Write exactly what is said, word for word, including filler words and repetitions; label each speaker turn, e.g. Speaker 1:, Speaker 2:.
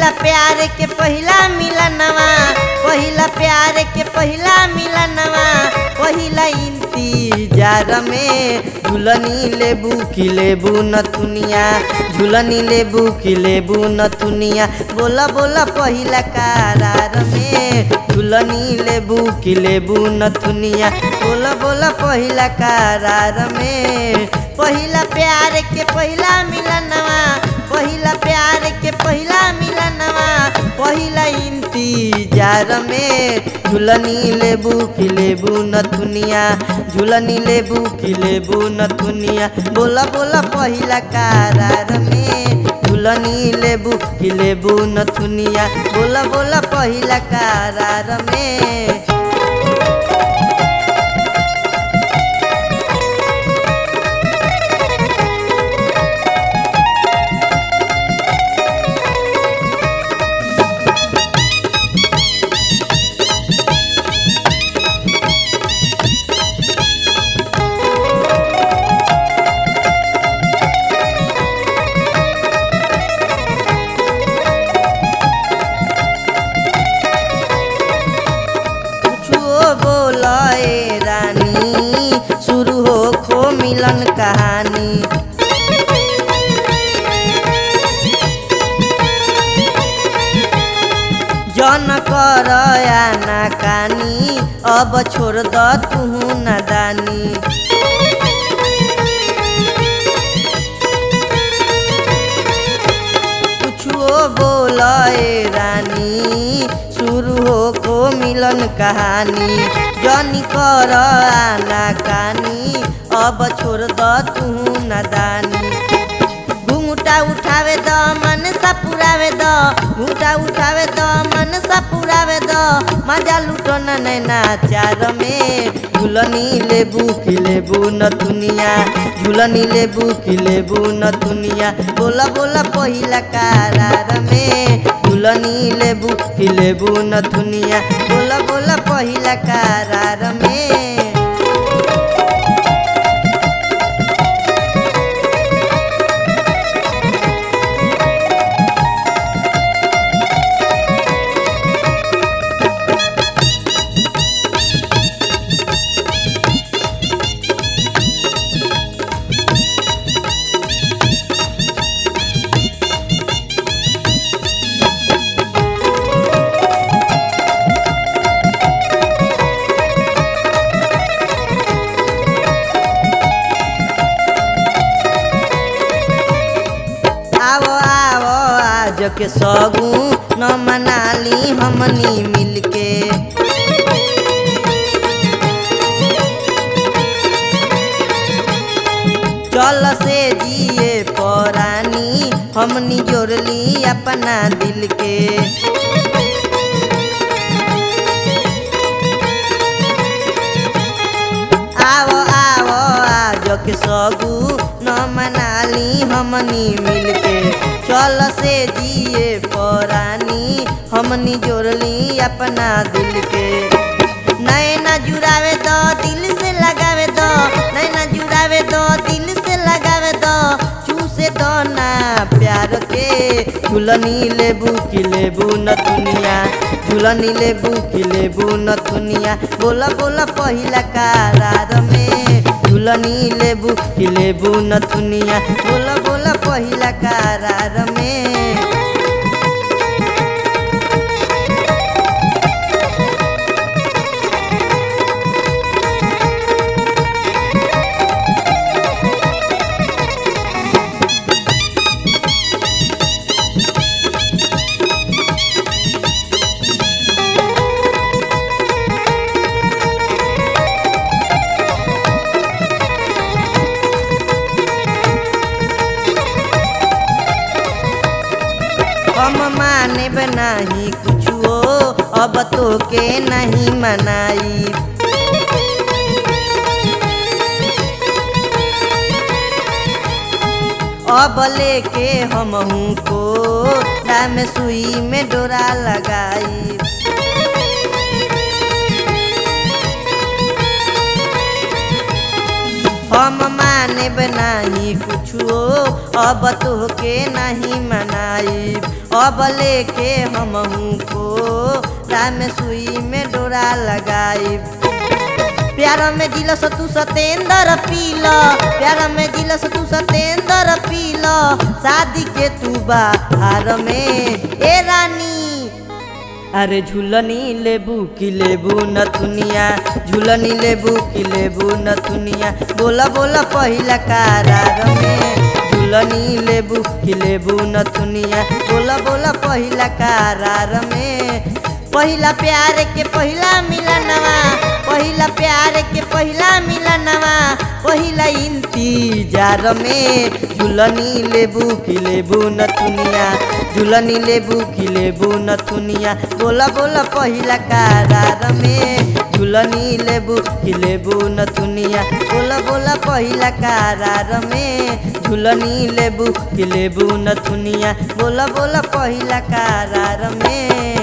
Speaker 1: पहिला प्यार के पहिला मिलनवा, पहिला प्यार के पहिला मिलनवा, पहिला इंतजार में झुलनी लेबू की लेबू नथुनिया, झुलनी लेबू की लेबू नथुनिया, बोला बोला पहिला करार में झुलनी लेबू की लेबू नथुनिया, बोला बोला पहिला करार में। पहिला प्यार के पहिला मिलनवा, पहिला प्यार के पहिला मिलनवा, पहिला इंतजार में झुलनी लेबू की लेबू नथुनिया, झुलनी लेबू की लेबू नथुनिया, बोला बोला पहिला करार में झुलनी लेबू की लेबू नथुनिया, बोला बोला पहिला करार में। बोलाए रानी शुरू हो खो मिलन कहानी, जन कर आना कानी अब छोड़ द तू नादानी। कुछो बोलाए रानी शुरू हो खो मिलन कहानी, जनी कर आना कानी अब छोड़ द तू नादानी। घूंघटा उठावे द मन सा पुरावे द, घूंघटा उठावे द मन सा पुरावे द, मजा लुटो न नैना चार में झुलनी लेबू की लेबू नथुनिया, झुलनी लेबू की लेबू नथुनिया, बोला बोला पहिला करार में झुलनी लेबू की लेबू नथुनिया, बोला बोला पहिला करार में। आवो आवो आज के सगू न मनाली हमनी मिलके, चल से जिए परानी हमनी जोड़ली अपना दिल के। आवो आवो आज के सगू न मनाली हमनी मिलके, चल से जिए परानी हमनी जोड़ली अपना दिल के। नैना जुड़ावे दो दिल से लगावे दो, नैना जुड़ावे दो दिल से लगावे दो, चूसे दो ना प्यार के झुलनी लेबू की लेबू नथुनिया, झुलनी लेबू की लेबू नथुनिया, बोला बोला पहिला करार में झुलनी लेबू की लेबू नथुनिया, बोला बोला पहिला करार में। हम माने बनाही कुछो अब तो के नहीं मनाई, अब लेके हमहू को दाम सुई में डोरा लगाई। हम माने बनाही कुछो अब तो के नहीं मनाई, अब लेके हमहू को राम सुई में डोरा लगाई। प्यार में दिलस तू सतेंद्र पीला, प्यार में दिलस तू सतेंद्र पीला, शादी के तू बाहर में ए रानी। अरे झूलनी लेबू की लेबू नथुनिया, झूलनी लेबू की लेबू नथुनिया, बोला बोला पहिला करार में। झूलनी लेबू की लेबू नथुनिया, बोला बोला पहिला करार में। पहिला प्यार के पहिला मिलनवा, पहिला प्यार के पहिला मिलनवा, पहिला इंतजार में। झूलनी लेबू की लेबू नथुनिया, झूलनी लेबू की लेबू नथुनिया, बोला बोला पहिला करार में। झूलनी लेबू की लेबू नथुनिया, बोला बोला पहिला करार में। झूलनी लेबू की लेबू नथुनिया, बोला बोला पहिला करार में।